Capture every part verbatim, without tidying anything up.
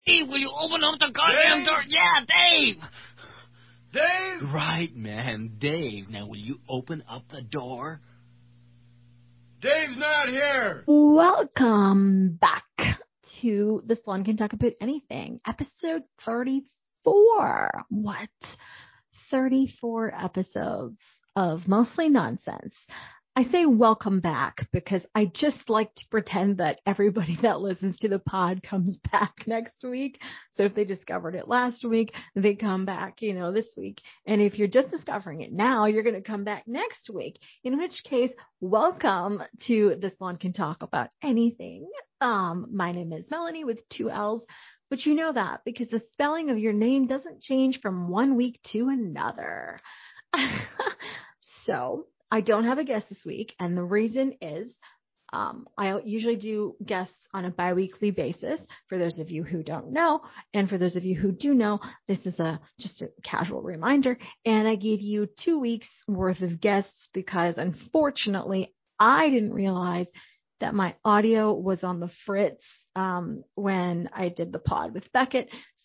Dave, will you open up the goddamn Dave? door? Yeah, Dave! Dave? Right, man, Dave. Now, will you open up the door? Dave's not here. Welcome back to The Salon Can Talk About Anything, episode thirty-four. What? thirty-four episodes of mostly nonsense. I say welcome back because I just like to pretend that everybody that listens to the pod comes back next week. So if they discovered it last week, they come back, you know, this week. And if you're just discovering it now, you're going to come back next week, in which case, welcome to The Salon Can Talk About Anything. Um, my name is Melanie with two L's, but you know that because the spelling of your name doesn't change from one week to another. So I don't have a guest this week, and the reason is um, I usually do guests on a biweekly basis, for those of you who don't know, and for those of you who do know, this is a just a casual reminder, and I gave you two weeks worth of guests because, unfortunately, I didn't realize that my audio was on the fritz um, when I did the pod with Beckett,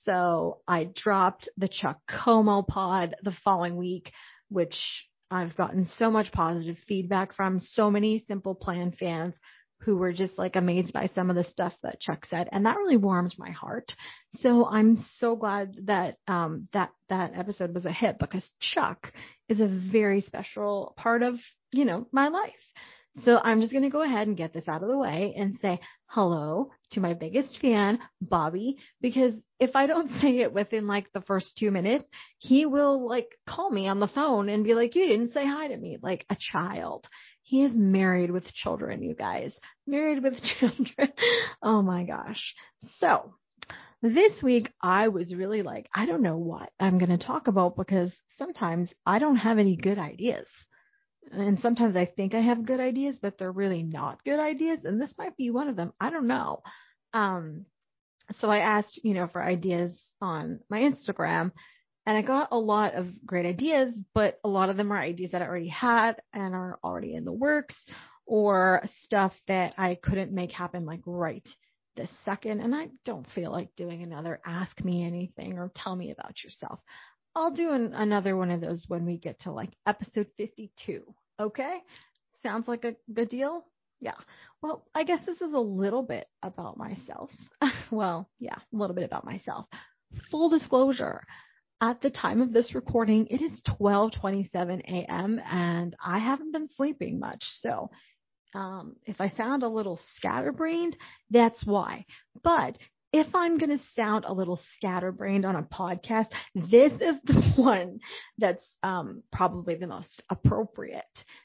so I dropped the Chuck Como pod the following week, which I've gotten so much positive feedback from so many Simple Plan fans who were just like amazed by some of the stuff that Chuck said. And that really warmed my heart. So I'm so glad that, um, that, that episode was a hit because Chuck is a very special part of, you know, my life. So I'm just going to go ahead and get this out of the way and say hello to my biggest fan, Bobby, because if I don't say it within like the first two minutes, he will like call me on the phone and be like, you didn't say hi to me, like a child. He is married with children, you guys, married with children. Oh my gosh. So this week I was really like, I don't know what I'm going to talk about because sometimes I don't have any good ideas. And sometimes I think I have good ideas, but they're really not good ideas. And this might be one of them. I don't know. Um, so I asked, you know, for ideas on my Instagram, and I got a lot of great ideas, but a lot of them are ideas that I already had and are already in the works, or stuff that I couldn't make happen like right this second. And I don't feel like doing another ask me anything or tell me about yourself. I'll do an, another one of those when we get to like episode fifty-two. Okay? Sounds like a good deal? Yeah. Well, I guess this is a little bit about myself. Well, yeah, a little bit about myself. Full disclosure, at the time of this recording, it is twelve twenty-seven a.m. and I haven't been sleeping much. So um, if I sound a little scatterbrained, that's why. But if I'm going to sound a little scatterbrained on a podcast, this is the one that's um, probably the most appropriate.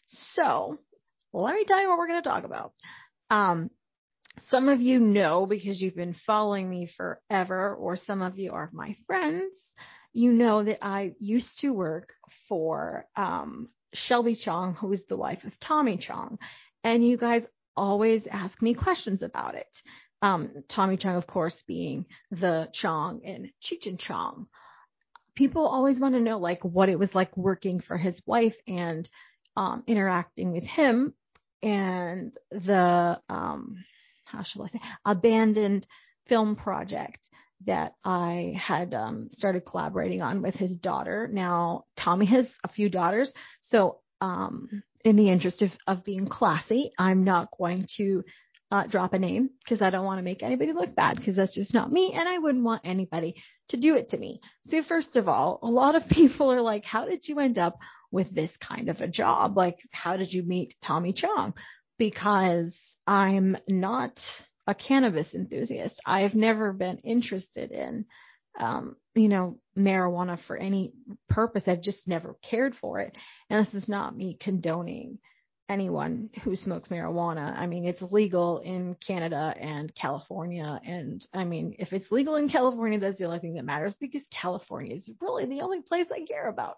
So let me tell you what we're going to talk about. Um, some of you know because you've been following me forever, or some of you are my friends. You know that I used to work for um, Shelby Chong, who is the wife of Tommy Chong. And you guys always ask me questions about it. Um, Tommy Chong, of course, being the Chong in Cheech and Chong. People always want to know, like, what it was like working for his wife and um, interacting with him, and the, um, how shall I say, abandoned film project that I had um, started collaborating on with his daughter. Now, Tommy has a few daughters, so um, in the interest of, of being classy, I'm not going to Uh, drop a name because I don't want to make anybody look bad because that's just not me, and I wouldn't want anybody to do it to me. So first of all, a lot of people are like, how did you end up with this kind of a job? Like, how did you meet Tommy Chong? Because I'm not a cannabis enthusiast. I've never been interested in, um, you know, marijuana for any purpose. I've just never cared for it. And this is not me condoning anyone who smokes marijuana. I mean, it's legal in Canada and California. And I mean, if it's legal in California, that's the only thing that matters because California is really the only place I care about.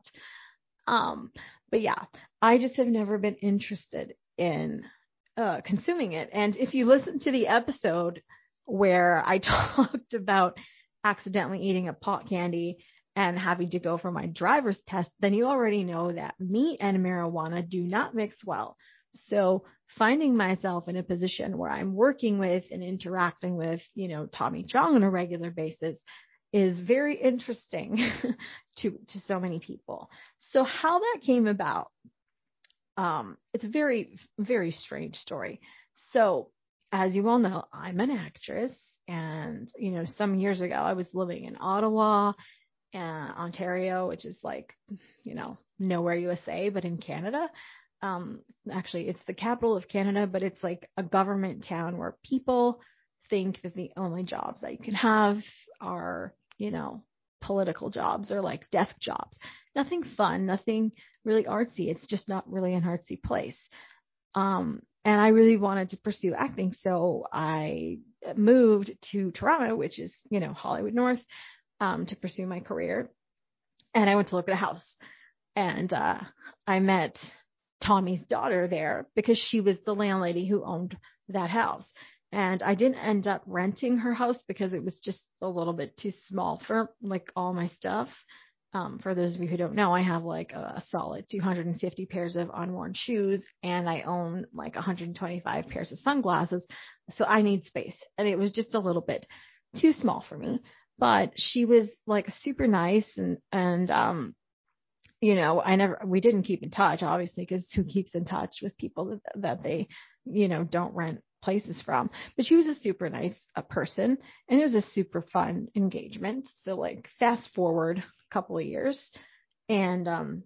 Um, but yeah, I just have never been interested in uh, consuming it. And if you listen to the episode where I talked about accidentally eating a pot candy and having to go for my driver's test, then you already know that meat and marijuana do not mix well. So finding myself in a position where I'm working with and interacting with, you know, Tommy Chong on a regular basis is very interesting to, to so many people. So how that came about, um, it's a very, very strange story. So as you all know, I'm an actress, and, you know, some years ago I was living in Ottawa, uh, Ontario, which is like, you know, nowhere U S A, but in Canada. Um, actually, it's the capital of Canada, but it's like a government town where people think that the only jobs that you can have are, you know, political jobs or like desk jobs. Nothing fun, nothing really artsy. It's just not really an artsy place. Um, and I really wanted to pursue acting. So I moved to Toronto, which is, you know, Hollywood North, um, to pursue my career. And I went to look at a house, and uh, I met Tommy's daughter there because she was the landlady who owned that house. And I didn't end up renting her house because it was just a little bit too small for like all my stuff. Um, for those of you who don't know, I have like a, a solid two hundred fifty pairs of unworn shoes, and I own like one hundred twenty-five pairs of sunglasses. So I need space, and it was just a little bit too small for me. But she was like super nice, and, and, um, you know, I never, we didn't keep in touch, obviously, because who keeps in touch with people that, that they, you know, don't rent places from. But she was a super nice uh, person, and it was a super fun engagement. So like fast forward a couple of years, and um,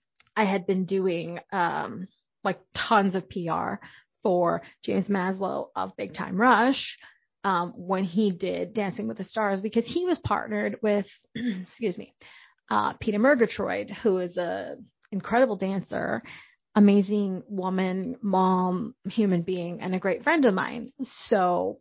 I had been doing um, like tons of P R for James Maslow of Big Time Rush um, when he did Dancing with the Stars, because he was partnered with, excuse me, Uh, Peter Murgatroyd, who is a incredible dancer, amazing woman, mom, human being, and a great friend of mine. So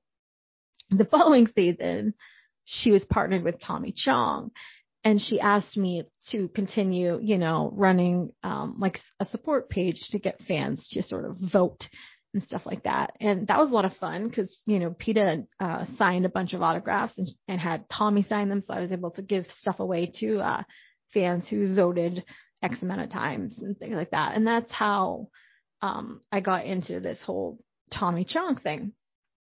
the following season, she was partnered with Tommy Chong, and she asked me to continue, you know, running um, like a support page to get fans to sort of vote and stuff like that. And that was a lot of fun because, you know, PETA uh, signed a bunch of autographs and, and had Tommy sign them. So I was able to give stuff away to uh, fans who voted X amount of times and things like that. And that's how um, I got into this whole Tommy Chong thing.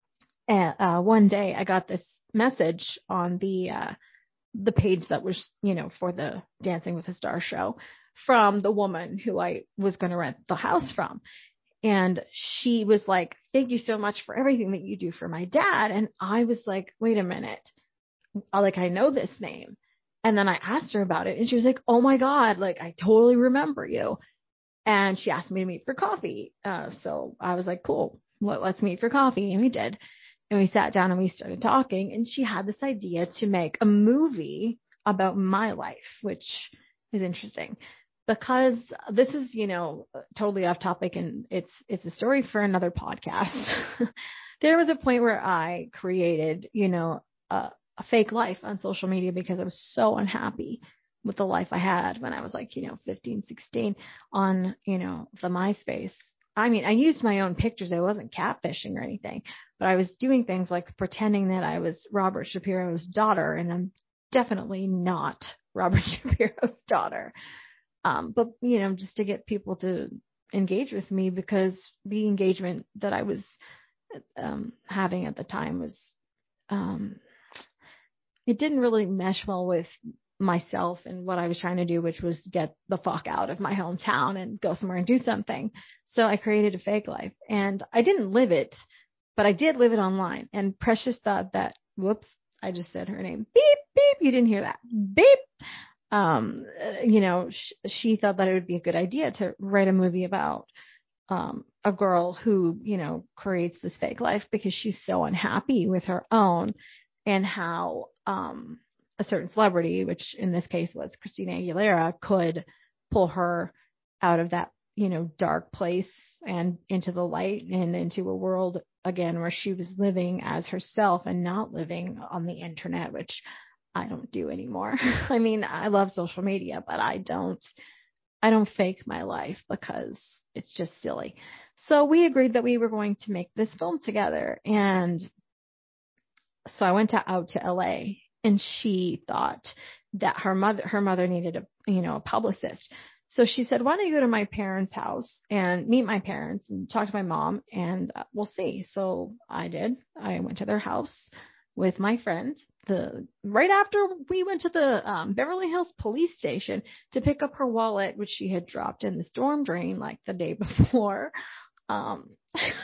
And uh, one day I got this message on the, uh, the page that was, you know, for the Dancing with the Stars show from the woman who I was going to rent the house from. And she was like, thank you so much for everything that you do for my dad. And I was like, wait a minute. Like, I know this name. And then I asked her about it, and she was like, oh my God, like, I totally remember you. And she asked me to meet for coffee. Uh, so I was like, cool, well, let's meet for coffee. And we did. And we sat down and we started talking, and she had this idea to make a movie about my life, which is interesting. Because this is, you know, totally off topic, and it's it's a story for another podcast. There was a point where I created, you know, a, a fake life on social media because I was so unhappy with the life I had when I was like, you know, fifteen, sixteen on, you know, the MySpace. I mean, I used my own pictures. I wasn't catfishing or anything, but I was doing things like pretending that I was Robert Shapiro's daughter, and I'm definitely not Robert Shapiro's daughter. Um, but, you know, just to get people to engage with me, because the engagement that I was um, having at the time was, um, it didn't really mesh well with myself and what I was trying to do, which was get the fuck out of my hometown and go somewhere and do something. So I created a fake life, and I didn't live it, but I did live it online. And Precious thought that, whoops, I just said her name. Beep, beep. You didn't hear that. Beep. Um, you know, sh- she thought that it would be a good idea to write a movie about um, a girl who, you know, creates this fake life because she's so unhappy with her own, and how um, a certain celebrity, which in this case was Christina Aguilera, could pull her out of that, you know, dark place and into the light and into a world again where she was living as herself and not living on the internet, which I don't do anymore. I mean, I love social media, but I don't, I don't fake my life because it's just silly. So we agreed that we were going to make this film together. And so I went to, out to L A, and she thought that her mother, her mother needed a, you know, a publicist. So she said, why don't you go to my parents' house and meet my parents and talk to my mom, and uh, we'll see. So I did. I went to their house with my friend. The right after we went to the um, Beverly Hills police station to pick up her wallet, which she had dropped in the storm drain like the day before. Um,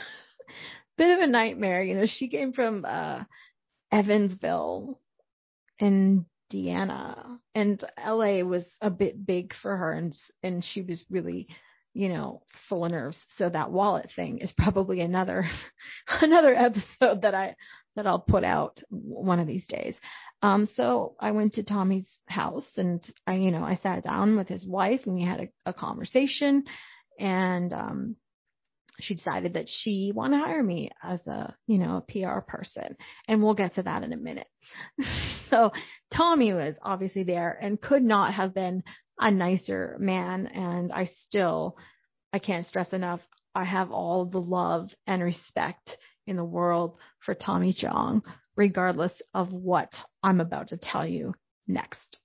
bit of a nightmare. You know, she came from uh, Evansville, Indiana, and L A was a bit big for her, and and she was really, you know, full of nerves. So that wallet thing is probably another another episode that I that I'll put out one of these days. Um, so I went to Tommy's house, and I, you know, I sat down with his wife, and we had a, a conversation, and um, she decided that she wanted to hire me as a, you know, a P R person, and we'll get to that in a minute. So Tommy was obviously there and could not have been a nicer man, and I still, I can't stress enough, I have all the love and respect in the world for Tommy Chong, regardless of what I'm about to tell you next.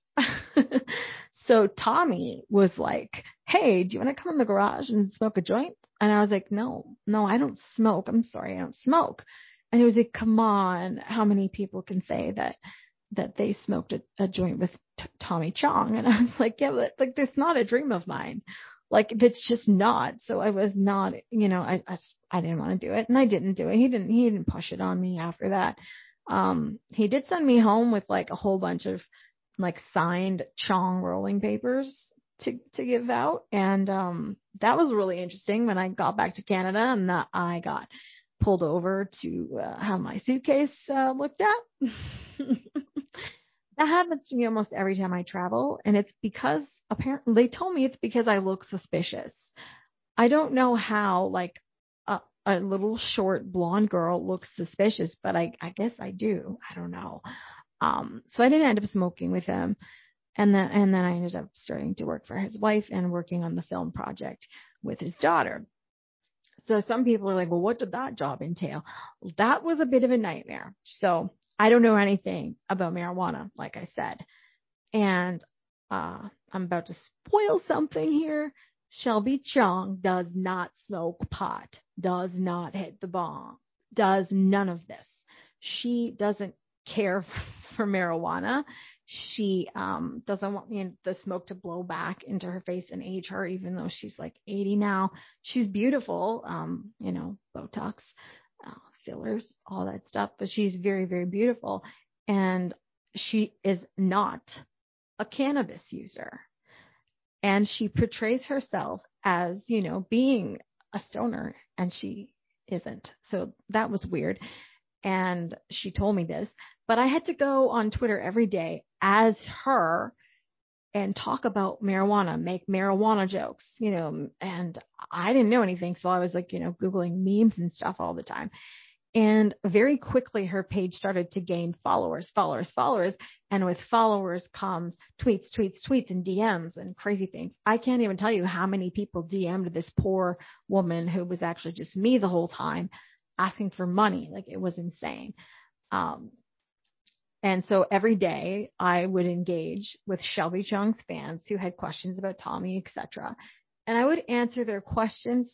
So Tommy was like, hey, do you want to come in the garage and smoke a joint? And I was like, no, no, I don't smoke. I'm sorry, I don't smoke. And he was like, come on, how many people can say that that they smoked a, a joint with t- Tommy Chong? And I was like, yeah, but like, that's not a dream of mine. Like, it's just not. So I was not, you know, I, I, I didn't want to do it, and I didn't do it. He didn't, he didn't push it on me after that. Um, he did send me home with like a whole bunch of like signed Chong rolling papers to, to give out. And, um, that was really interesting when I got back to Canada, and that I got pulled over to uh, have my suitcase uh, looked at. That happens to me almost every time I travel. And it's because apparently they told me it's because I look suspicious. I don't know how, like, a, a little short blonde girl looks suspicious, but I, I guess I do. I don't know. Um, so I didn't end up smoking with him. And then, and then I ended up starting to work for his wife and working on the film project with his daughter. So some people are like, well, what did that job entail? Well, that was a bit of a nightmare. So I don't know anything about marijuana, like I said. And uh, I'm about to spoil something here. Shelby Chong does not smoke pot, does not hit the bong, does none of this. She doesn't care for marijuana. She um, doesn't want, you know, the smoke to blow back into her face and age her, even though she's like eighty now. She's beautiful, um, you know, Botox, uh, fillers, all that stuff. But she's very, very beautiful. And she is not a cannabis user. And she portrays herself as, you know, being a stoner, and she isn't. So that was weird. And she told me this, but I had to go on Twitter every day as her and talk about marijuana, make marijuana jokes, you know, and I didn't know anything. So I was like, you know, Googling memes and stuff all the time. And very quickly, her page started to gain followers, followers, followers. And with followers comes tweets, tweets, tweets, and D Ms and crazy things. I can't even tell you how many people D M'd this poor woman who was actually just me the whole time, asking for money. Like, it was insane. Um, and so every day I would engage with Shelby Chong's fans who had questions about Tommy, et cetera. And I would answer their questions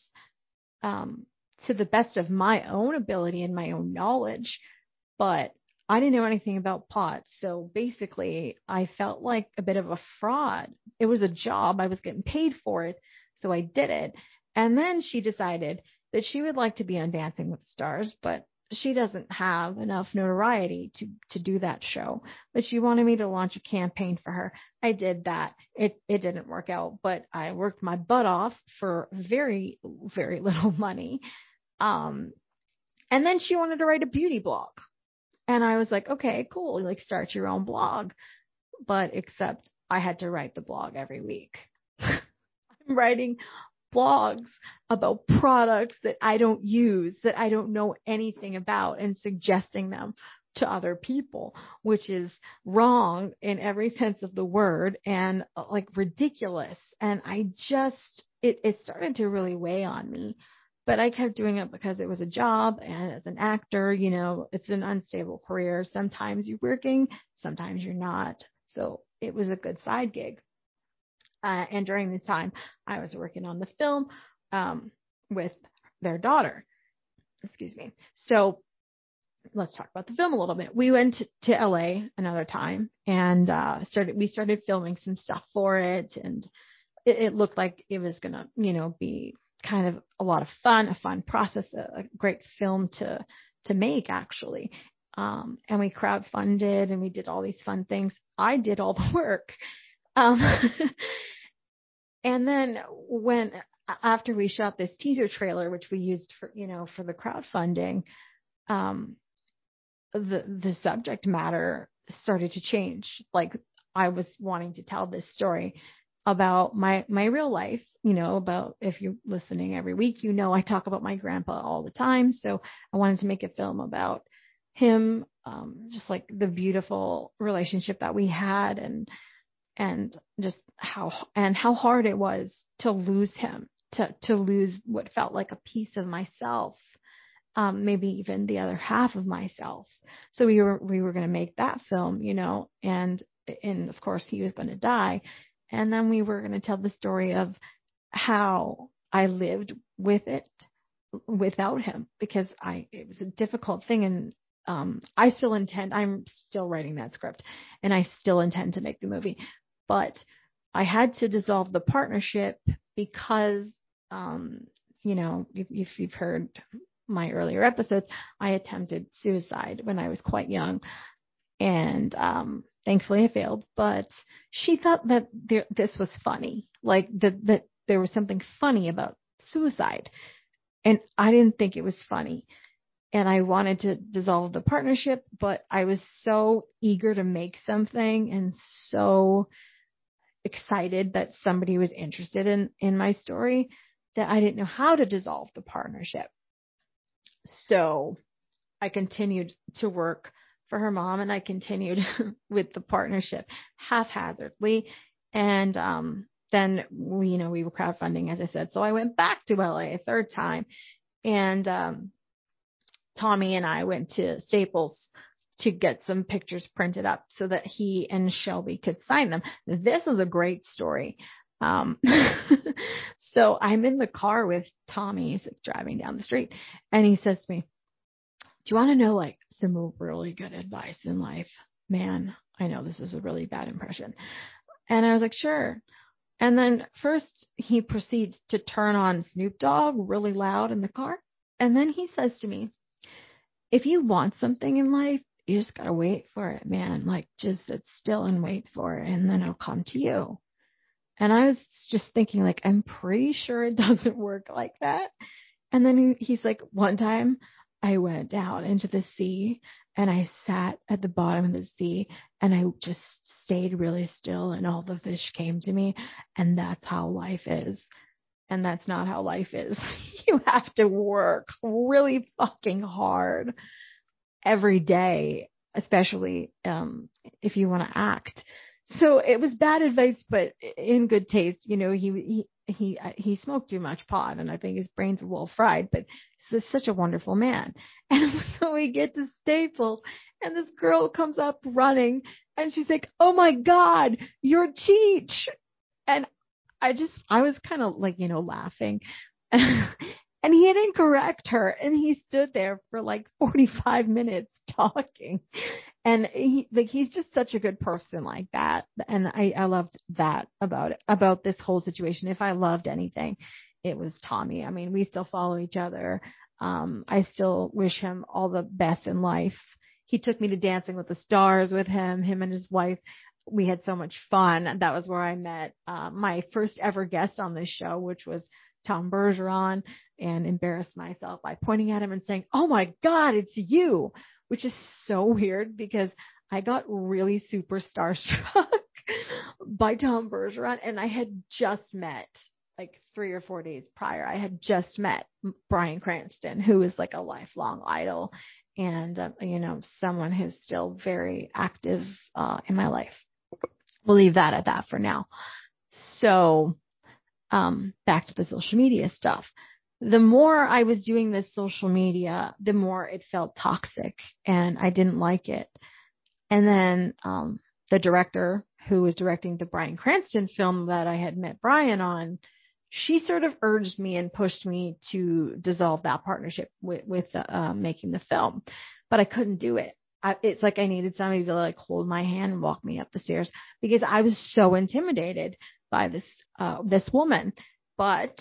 um, to the best of my own ability and my own knowledge. But I didn't know anything about pot. So basically, I felt like a bit of a fraud. It was a job. I was getting paid for it. So I did it. And then she decided that she would like to be on Dancing with the Stars, but she doesn't have enough notoriety to, to do that show. But she wanted me to launch a campaign for her. I did that. It, it didn't work out, but I worked my butt off for very, very little money. Um, and then she wanted to write a beauty blog. And I was like, okay, cool. Like, start your own blog. But except I had to write the blog every week. I'm writing blogs about products that I don't use, that I don't know anything about, and suggesting them to other people, which is wrong in every sense of the word, and like ridiculous. And I just, it, it started to really weigh on me. But I kept doing it because it was a job, and as an actor, you know, it's an unstable career. Sometimes you're working, sometimes you're not. So it was a good side gig. Uh, and during this time, I was working on the film um, with their daughter. Excuse me. So let's talk about the film a little bit. We went to L A another time and uh, started. We started filming some stuff for it, and it, it looked like it was gonna, you know, be kind of a lot of fun, a fun process, a, a great film to to make actually. Um, and we crowdfunded and we did all these fun things. I did all the work. Um, and then when, after we shot this teaser trailer, which we used for, you know, for the crowdfunding, um, the, the subject matter started to change. Like I was wanting to tell this story about my, my real life, you know, about, if you're listening every week, you know, I talk about my grandpa all the time. So I wanted to make a film about him, um, just like the beautiful relationship that we had, and, and just how, and how hard it was to lose him, to, to lose what felt like a piece of myself, um, maybe even the other half of myself. So we were, we were going to make that film, you know, and, and of course he was going to die. And then we were going to tell the story of how I lived with it without him, because I, it was a difficult thing. And, um, I still intend, I'm still writing that script and I still intend to make the movie, but I had to dissolve the partnership because, um, you know, if, if you've heard my earlier episodes, I attempted suicide when I was quite young, and, um, thankfully I failed, but she thought that there, this was funny, like that, that there was something funny about suicide. And I didn't think it was funny. And I wanted to dissolve the partnership, but I was so eager to make something and so excited that somebody was interested in, in my story that I didn't know how to dissolve the partnership. So I continued to work for her mom, and I continued with the partnership haphazardly. And, um, then we, you know, we were crowdfunding, as I said. So I went back to L A a third time, and, um, Tommy and I went to Staples to get some pictures printed up so that he and Shelby could sign them. This is a great story. Um, so I'm in the car with Tommy. He's like driving down the street, and he says to me, "Do you want to know like some really good advice in life?" Man, I know this is a really bad impression. And I was like, "Sure." And then first he proceeds to turn on Snoop Dogg really loud in the car. And then he says to me, "If you want something in life, you just got to wait for it, man. Like just sit still and wait for it, and then it'll come to you." And I was just thinking, like, I'm pretty sure it doesn't work like that. And then he, he's like, "One time I went down into the sea and I sat at the bottom of the sea and I just stayed really still and all the fish came to me. And that's how life is." And that's not how life is. You have to work really fucking hard every day, especially um, if you want to act. So it was bad advice, but in good taste. You know, he he he he smoked too much pot, and I think his brains were well fried. But he's such a wonderful man. And so we get to Staples, and this girl comes up running, and she's like, "Oh my God, you're Cheech!" And I just, I was kind of like, you know, laughing. And he didn't correct her. And he stood there for like forty-five minutes talking. And he, like, he's just such a good person like that. And I, I loved that about it, about this whole situation. If I loved anything, it was Tommy. I mean, we still follow each other. Um, I still wish him all the best in life. He took me to Dancing with the Stars with him, him and his wife. We had so much fun. That was where I met uh, my first ever guest on this show, which was Tom Bergeron, and embarrassed myself by pointing at him and saying, "Oh my God, it's you," which is so weird because I got really super starstruck by Tom Bergeron, and I had just met, like three or four days prior, I had just met Bryan Cranston, who is like a lifelong idol and, uh, you know, someone who's still very active uh, in my life. We'll leave that at that for now. So um, back to the social media stuff. The more I was doing this social media, the more it felt toxic and I didn't like it. And then um, the director who was directing the Bryan Cranston film that I had met Brian on, she sort of urged me and pushed me to dissolve that partnership with, with uh, making the film, but I couldn't do it. I, it's like I needed somebody to like hold my hand and walk me up the stairs because I was so intimidated by this, uh, this woman. But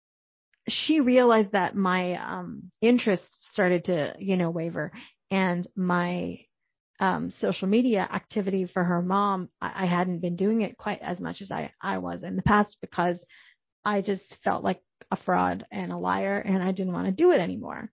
she realized that my, um, interests started to, you know, waver, and my, um, social media activity for her mom, I, I hadn't been doing it quite as much as I, I was in the past because I just felt like a fraud and a liar, and I didn't want to do it anymore.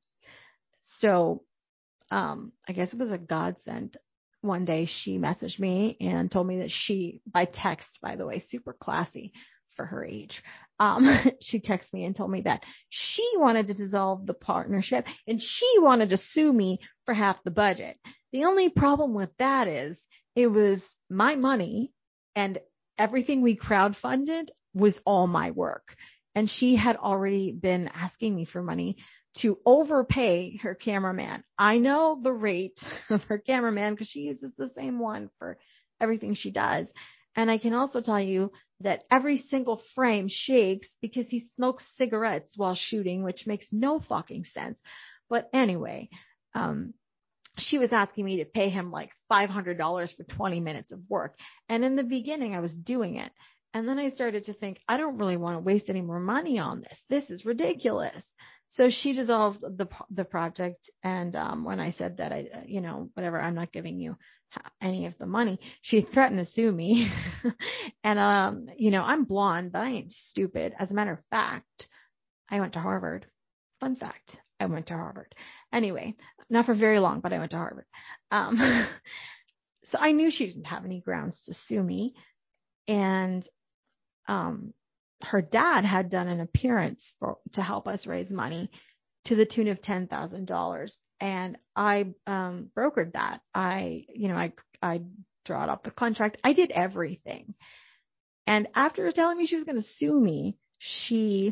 So, um, I guess it was a godsend. One day she messaged me and told me that she, by text, by the way, super classy for her age. Um, she texted me and told me that she wanted to dissolve the partnership and she wanted to sue me for half the budget. The only problem with that is it was my money, and everything we crowdfunded was all my work. And she had already been asking me for money to overpay her cameraman. I know the rate of her cameraman because she uses the same one for everything she does. And I can also tell you that every single frame shakes because he smokes cigarettes while shooting, which makes no fucking sense. But anyway, um, she was asking me to pay him like five hundred dollars for twenty minutes of work. And in the beginning, I was doing it. And then I started to think, I don't really want to waste any more money on this. This is ridiculous. So she dissolved the the project. And um, when I said that, I, you know, whatever, I'm not giving you any of the money, she threatened to sue me. And, um, you know, I'm blonde, but I ain't stupid. As a matter of fact, I went to Harvard. Fun fact, I went to Harvard. Anyway, not for very long, but I went to Harvard. Um, so I knew she didn't have any grounds to sue me. And um, her dad had done an appearance for, to help us raise money to the tune of ten thousand dollars. And I um, brokered that. I, you know, I, I drawed up the contract. I did everything. And after telling me she was going to sue me, she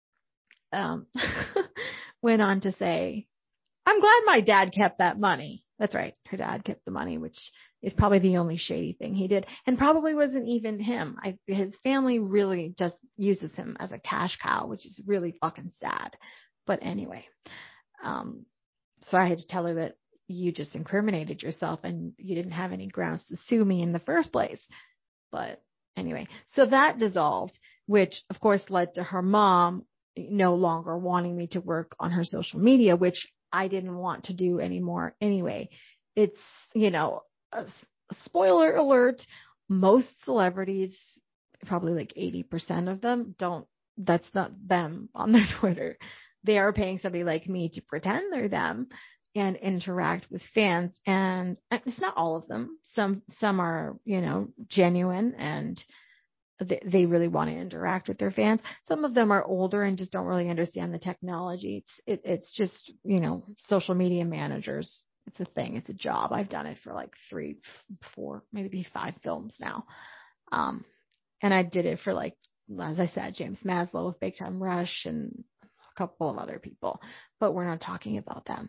um, went on to say, I'm glad my dad kept that money. That's right. Her dad kept the money, which is probably the only shady thing he did, and probably wasn't even him. I, his family really just uses him as a cash cow, which is really fucking sad. But anyway, um, so I had to tell her that you just incriminated yourself and you didn't have any grounds to sue me in the first place. But anyway, so that dissolved, which of course led to her mom no longer wanting me to work on her social media, which I didn't want to do anymore anyway. It's, you know, a, a spoiler alert, most celebrities, probably like eighty percent of them don't, that's not them on their Twitter. They are paying somebody like me to pretend they're them and interact with fans. And it's not all of them. Some, some are, you know, genuine and they, they really want to interact with their fans. Some of them are older and just don't really understand the technology. It's, it, it's just, you know, social media managers. It's a thing. It's a job. I've done it for like three, four, maybe five films now. Um, and I did it for like, as I said, James Maslow of Big Time Rush and a couple of other people, but we're not talking about them.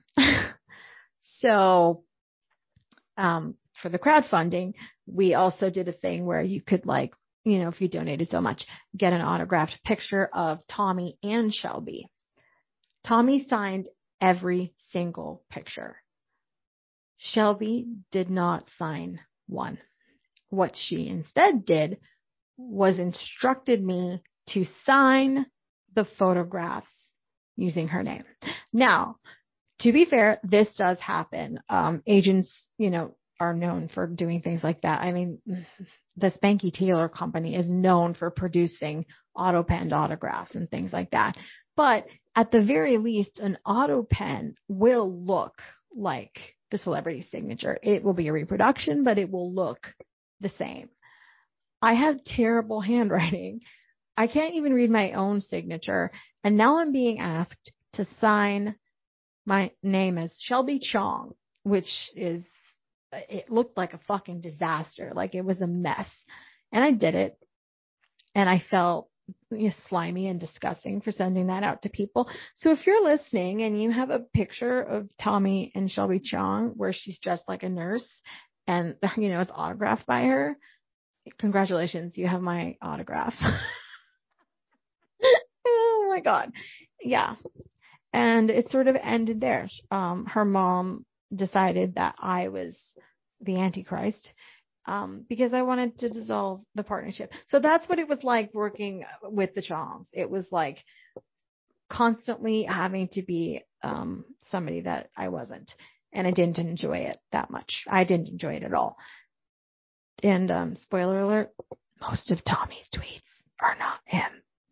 So, um, for the crowdfunding, we also did a thing where you could like, you know, if you donated so much, get an autographed picture of Tommy and Shelby. Tommy signed every single picture. Shelby did not sign one. What she instead did was instructed me to sign the photographs using her name. Now, to be fair, this does happen. Um, agents, you know, are known for doing things like that. I mean, the Spanky Taylor company is known for producing auto penned autographs and things like that. But at the very least, an auto pen will look like the celebrity signature. It will be a reproduction, but it will look the same. I have terrible handwriting. I can't even read my own signature. And now I'm being asked to sign my name as Shelby Chong, which is, it looked like a fucking disaster. Like it was a mess. And I did it. And I felt, you know, slimy and disgusting for sending that out to people. So if you're listening and you have a picture of Tommy and Shelby Chong where she's dressed like a nurse and, you know, it's autographed by her. Congratulations, you have my autograph. Oh my God. Yeah. And it sort of ended there. Um, her mom decided that I was the Antichrist, um, because I wanted to dissolve the partnership. So that's what it was like working with the Chongs. It was like constantly having to be um, somebody that I wasn't. And I didn't enjoy it that much. I didn't enjoy it at all. And um, spoiler alert, most of Tommy's tweets are not him.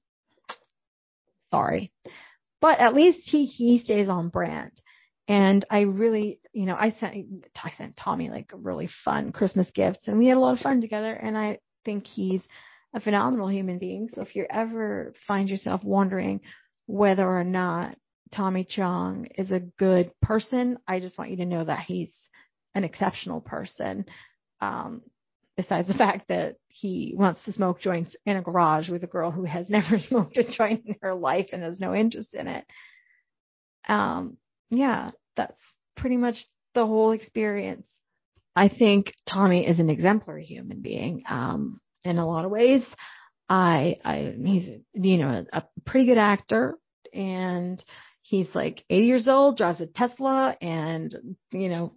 Sorry. But at least he, he stays on brand. And I really, you know, I sent, I sent Tommy like really fun Christmas gifts, and we had a lot of fun together. And I think he's a phenomenal human being. So if you ever find yourself wondering whether or not Tommy Chong is a good person, I just want you to know that he's an exceptional person. Um, besides the fact that he wants to smoke joints in a garage with a girl who has never smoked a joint in her life and has no interest in it. Um, yeah, that's pretty much the whole experience. I think Tommy is an exemplary human being, um, in a lot of ways. I, I, he's, you know, a, a pretty good actor, and he's like eighty years old, drives a Tesla, and, you know,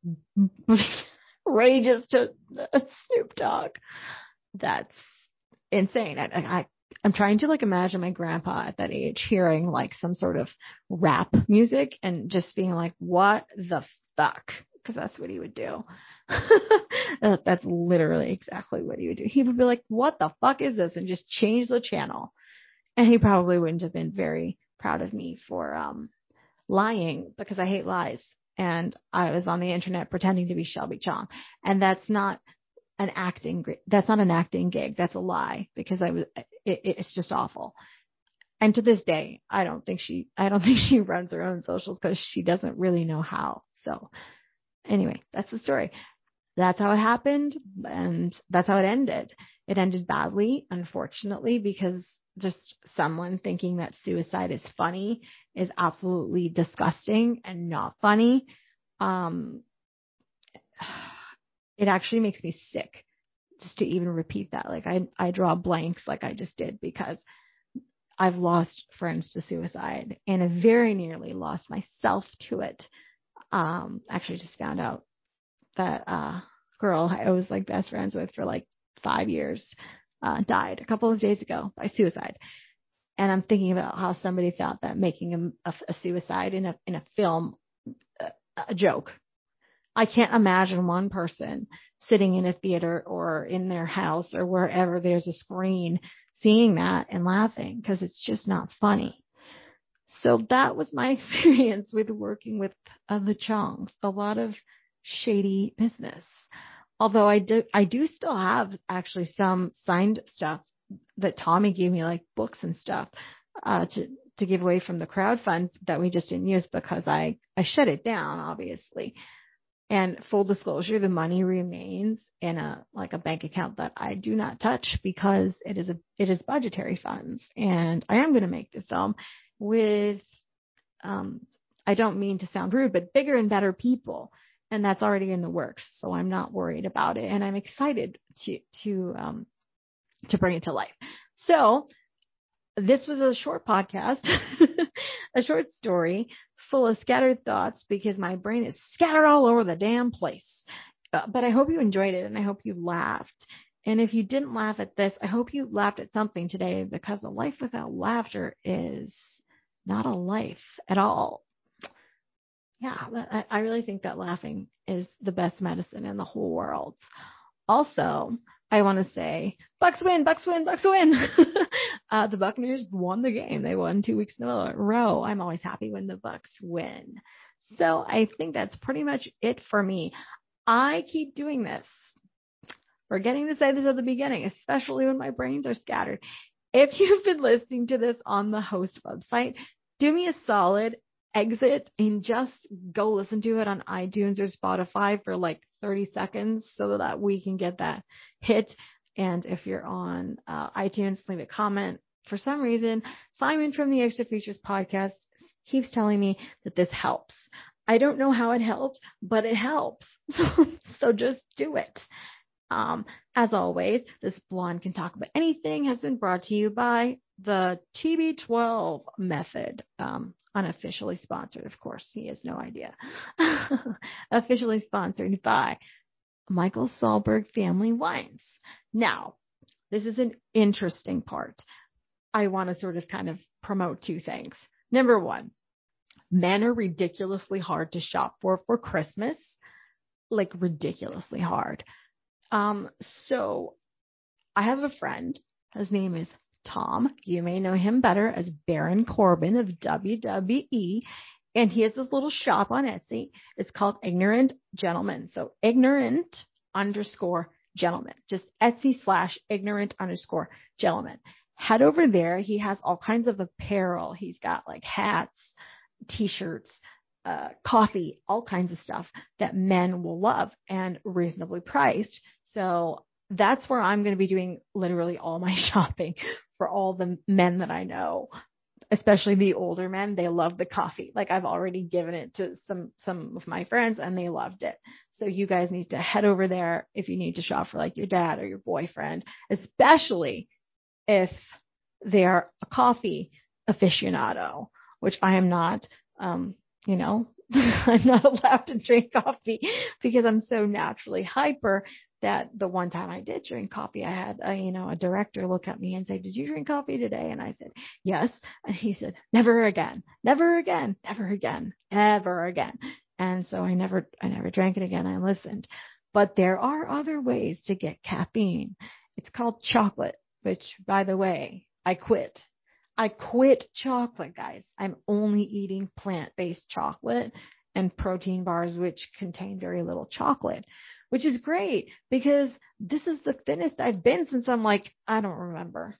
rages to Snoop Dogg. That's insane. I, I, I'm trying to like imagine my grandpa at that age hearing like some sort of rap music and just being like, what the fuck? Because that's what he would do. That's literally exactly what he would do. He would be like, what the fuck is this? And just change the channel. And he probably wouldn't have been very proud of me for um, lying, because I hate lies. And I was on the internet pretending to be Shelby Chong. And that's not an acting, that's not an acting gig. That's a lie, because I was, it, it's just awful. And to this day, I don't think she, I don't think she runs her own socials, because she doesn't really know how. So anyway, that's the story. That's how it happened. And that's how it ended. It ended badly, unfortunately, because just someone thinking that suicide is funny is absolutely disgusting and not funny. Um, it actually makes me sick just to even repeat that. Like I, I draw blanks like I just did, because I've lost friends to suicide, and I very nearly lost myself to it. Um, actually just found out that, uh, girl I was like best friends with for like five years, uh, died a couple of days ago by suicide. And I'm thinking about how somebody thought that making a, a, a suicide in a, in a film, a, a joke. I can't imagine one person sitting in a theater or in their house or wherever there's a screen seeing that and laughing, because it's just not funny. So that was my experience with working with uh, the Chongs. A lot of shady business. Although I do, I do still have actually some signed stuff that Tommy gave me, like books and stuff, uh, to, to give away from the crowdfund that we just didn't use because I, I shut it down, obviously. And full disclosure, the money remains in a, like a bank account that I do not touch, because it is a, it is budgetary funds. And I am going to make the film with, um, I don't mean to sound rude, but bigger and better people. And that's already in the works. So I'm not worried about it. And I'm excited to, to, um, to bring it to life. So this was a short podcast, a short story full of scattered thoughts, because my brain is scattered all over the damn place. Uh, but I hope you enjoyed it, and I hope you laughed. And if you didn't laugh at this, I hope you laughed at something today, because a life without laughter is not a life at all. Yeah, I really think that laughing is the best medicine in the whole world. Also, I want to say, Bucks win, Bucks win, Bucks win. uh, the Buccaneers won the game. They won two weeks in a row. I'm always happy when the Bucks win. So I think that's pretty much it for me. I keep doing this, forgetting to say this at the beginning, especially when my brains are scattered. If you've been listening to this on the host website, do me a solid, exit and just go listen to it on iTunes or Spotify for like thirty seconds so that we can get that hit. And if you're on uh, iTunes, leave a comment. For some reason, Simon from the Extra Features podcast keeps telling me that this helps. I don't know how it helps, but it helps. So, so just do it. Um, as always, this Blonde Can Talk About Anything has been brought to you by the T B twelve method. Um, unofficially sponsored, of course. He has no idea. Officially sponsored by Michael Sahlberg Family Wines. Now, this is an interesting part. I want to sort of kind of promote two things. Number one, men are ridiculously hard to shop for for Christmas, like ridiculously hard. Um, so I have a friend. His name is Tom. You may know him better as Baron Corbin of W W E. And he has this little shop on Etsy. It's called Ignorant Gentleman. So ignorant underscore gentleman. Just Etsy slash ignorant underscore gentleman. Head over there. He has all kinds of apparel. He's got like hats, t-shirts, uh, coffee, all kinds of stuff that men will love and reasonably priced. So that's where I'm going to be doing literally all my shopping for all the men that I know, especially the older men. They love the coffee. Like I've already given it to some, some of my friends and they loved it. So you guys need to head over there if you need to shop for like your dad or your boyfriend, especially if they're a coffee aficionado, which I am not. Um, you know, I'm not allowed to drink coffee because I'm so naturally hyper that the one time I did drink coffee, I had a, you know, a director look at me and say, "Did you drink coffee today?" And I said, "Yes." And he said, "Never again, never again, never again, ever again." And so I never, I never drank it again. I listened, but there are other ways to get caffeine. It's called chocolate, which by the way, I quit. I quit chocolate, guys. I'm only eating plant-based chocolate and protein bars, which contain very little chocolate, which is great because this is the thinnest I've been since I'm like, I don't remember.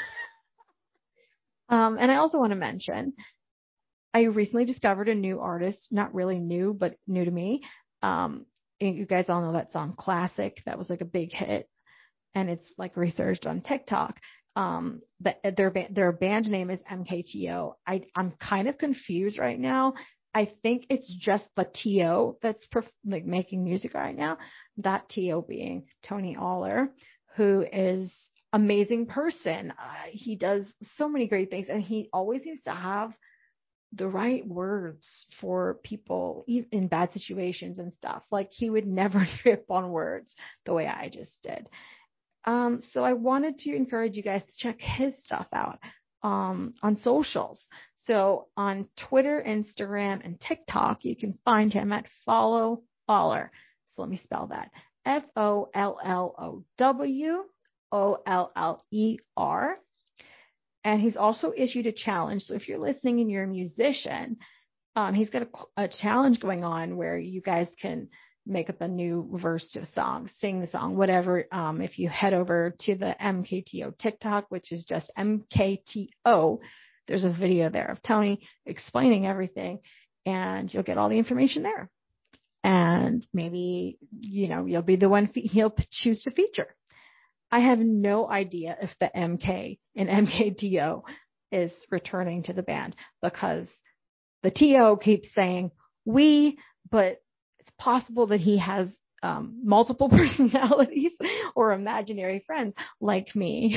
um, and I also want to mention, I recently discovered a new artist, not really new, but new to me. Um, you guys all know that song Classic. That was like a big hit and it's like researched on TikTok. Um, but their, their band name is M K T O. I, I'm kind of confused right now. I think it's just the T O that's perf- like making music right now. That T O being Tony Aller, who is amazing person. Uh, he does so many great things and he always seems to have the right words for people in bad situations and stuff. Like he would never trip on words the way I just did. Um, so I wanted to encourage you guys to check his stuff out um, on socials. So on Twitter, Instagram, and TikTok, you can find him at Follow Aller. So let me spell that. F O L L O W O L L E R. And he's also issued a challenge. So if you're listening and you're a musician, um, he's got a, a challenge going on where you guys can make up a new verse to a song, sing the song, whatever. Um, if you head over to the M K T O TikTok, which is just M K T O, there's a video there of Tony explaining everything and you'll get all the information there. And maybe, you know, you'll be the one fe- he'll choose to feature. I have no idea if the M K in M K T O is returning to the band because the T O keeps saying we, but it's possible that he has um, multiple personalities or imaginary friends like me.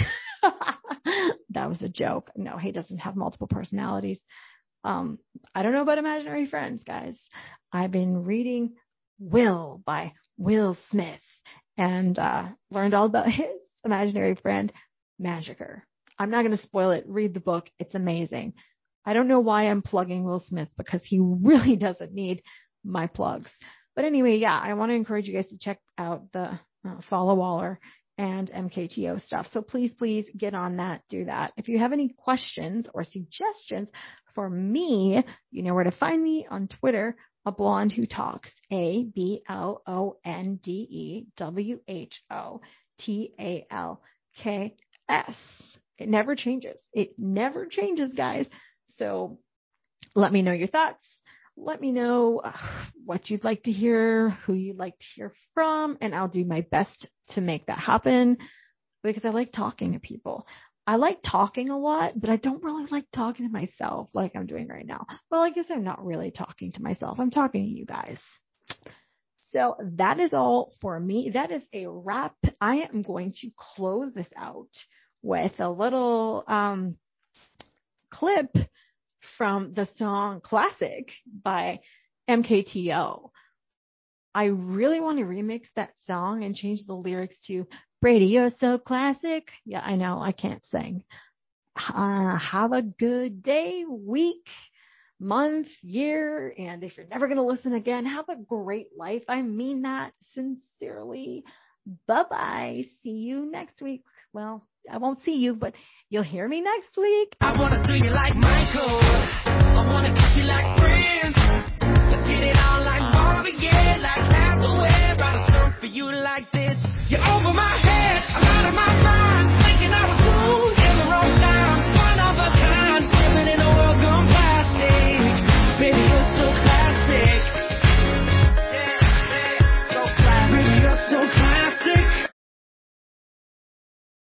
That was a joke. No, he doesn't have multiple personalities. Um, I don't know about imaginary friends, guys. I've been reading Will by Will Smith and uh, learned all about his imaginary friend, Magicker. I'm not going to spoil it. Read the book. It's amazing. I don't know why I'm plugging Will Smith because he really doesn't need my plugs. But anyway, yeah, I want to encourage you guys to check out the uh, Follow Waller and M K T O stuff. So please, please get on that, do that. If you have any questions or suggestions for me, you know where to find me on Twitter, A Blonde Who Talks, A B L O N D E W H O T A L K S. It never changes. It never changes, guys. So let me know your thoughts. Let me know uh, what you'd like to hear, who you'd like to hear from, and I'll do my best to make that happen because I like talking to people. I like talking a lot, but I don't really like talking to myself like I'm doing right now. Well, I guess I'm not really talking to myself. I'm talking to you guys. So that is all for me. That is a wrap. I am going to close this out with a little um, clip from the song Classic by M K T O. I really want to remix that song and change the lyrics to Brady, you're so classic. Yeah, I know. I can't sing. Uh, have a good day, week, month, year. And if you're never going to listen again, have a great life. I mean that sincerely. Bye-bye. See you next week. Well, I won't see you, but you'll hear me next week. I want to do you like Michael. I want to kiss you like Free.